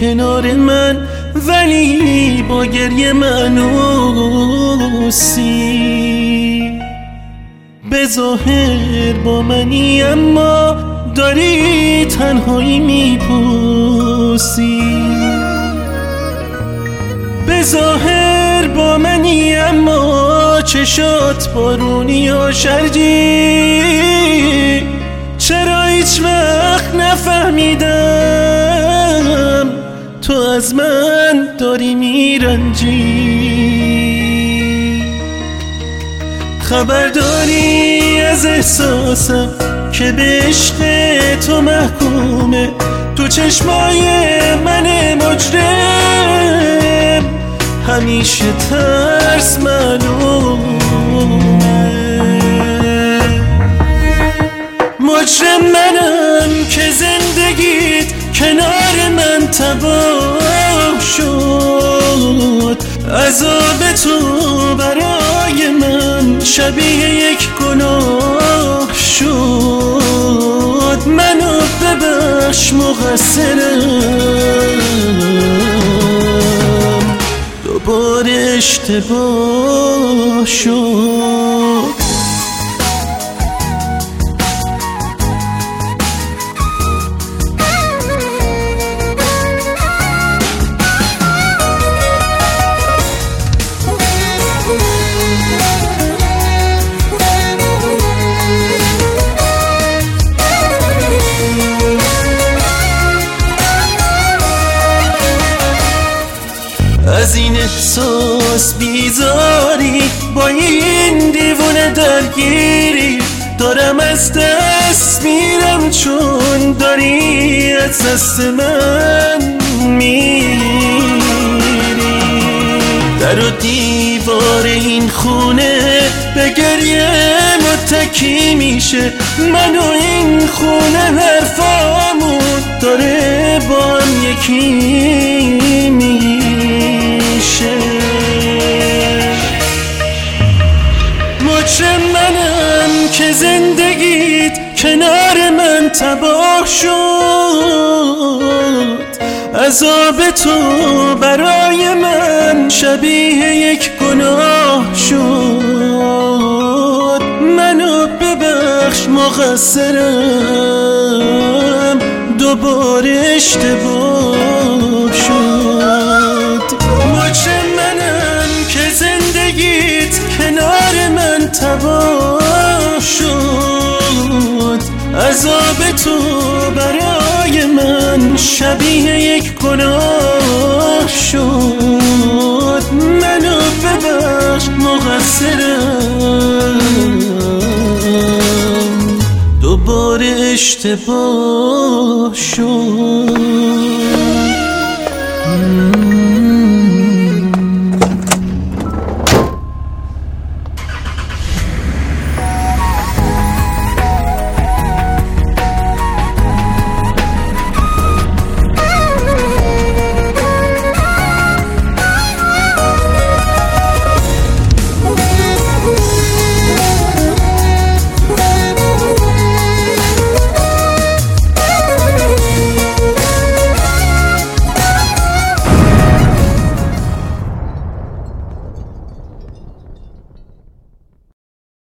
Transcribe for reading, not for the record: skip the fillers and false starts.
کنار من، ولی با گریه منوسی. به ظاهر با منی اما داری تنهایی میپوسی. به ظاهر با منی اما چشات بارونی و شرجی. چرا هیچ وقت نفهمیدم تو از من داری میرنجی؟ خبر داری از احساسم که به عشق تو محکومه، تو چشمای من مجرم همیشه ترس معلومه. مجرم منم که زندگیت کنار من تباه شد. عذاب تو برای من شبیه یک گناه شد. منو ببخش مقصرم، دوباره اشتباه شد. از این احساس بیزاری، با این دیوونه درگیری، دارم از دست میرم چون داری از دست من میری. در و دیوار این خونه به گریه متکی میشه، من و این خونه حرفامون داره با هم یکی میشه. مجرم منم که زندگیت کنار من تباه شد. عذاب تو برای من شبیه یک گناه شد. منو ببخش مقصرم، دوباره اشتباه شد. مجرم منم که زندگیت کنار من تباه شد. عذاب تو برای من شبیه یک گناه شد. منو ببخش مقصرم، دوباره اشتباه شد.